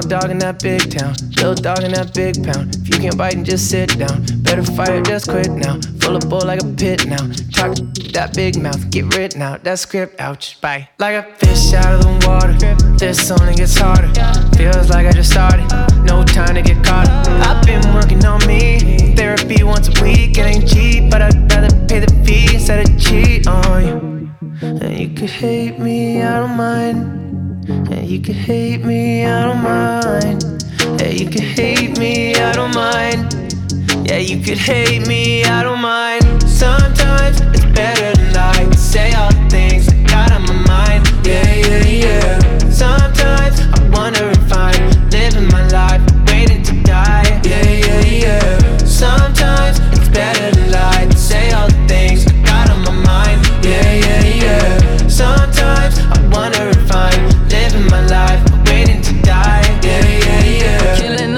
dog in that big town, little dog in that big pound. If you can't bite and just sit down, better fight or just quit now. Full of bull like a pit now. Talk that big mouth, get written out. That script, ouch, bye. Like a fish out of the water, this only gets harder. Feels like I just started, no time to get caught up. I've been working on me, therapy once a week. It ain't cheap, but I'd rather pay the fee instead of cheat on you. And you could hate me, I don't mind. And you could hate me, I don't mind. Yeah, you could hate me, I don't mind. Yeah, you could hate me, I don't mind. Sometimes it's better than I say all the things I got on my mind. Yeah, yeah, yeah. Sometimes I wonder if I'm living my life waiting to die. Yeah, yeah, yeah. Sometimes it's better than I say all the things I got on my mind. Yeah, yeah, yeah. Sometimes I wonder if I'm living my life waiting to die. Yeah, yeah, yeah. Killing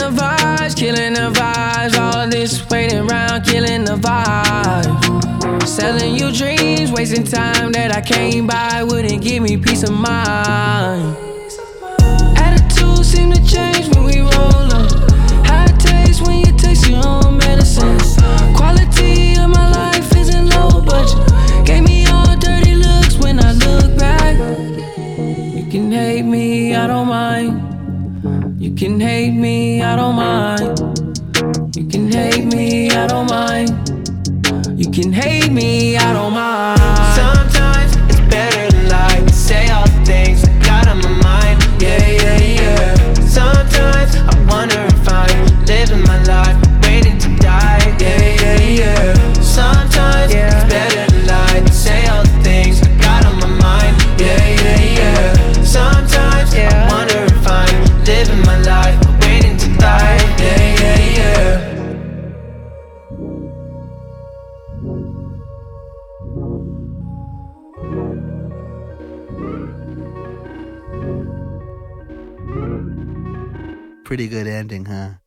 the vibes, all this waiting around, killing the vibes. Selling you dreams, wasting time that I can't buy, wouldn't give me peace of mind. Attitudes seem to change when we roll up. How it tastes when you taste your own medicine. Quality of my life isn't low budget. Gave me all dirty looks when I look back. You can hate me, I don't mind. You can hate me, I don't mind. You can hate me, I don't mind. You can hate me, I don't mind. Sometimes it's better than lie to say all the things I got on my mind. Yeah, yeah, yeah. Sometimes I wonder if I'm living my life waiting to die. Yeah, yeah, yeah. Sometimes it's better than lie to say all the things I got on my mind. Yeah, yeah, yeah. Sometimes I wonder if I'm living my life waiting to die. Yeah, yeah, yeah. Pretty good ending, huh?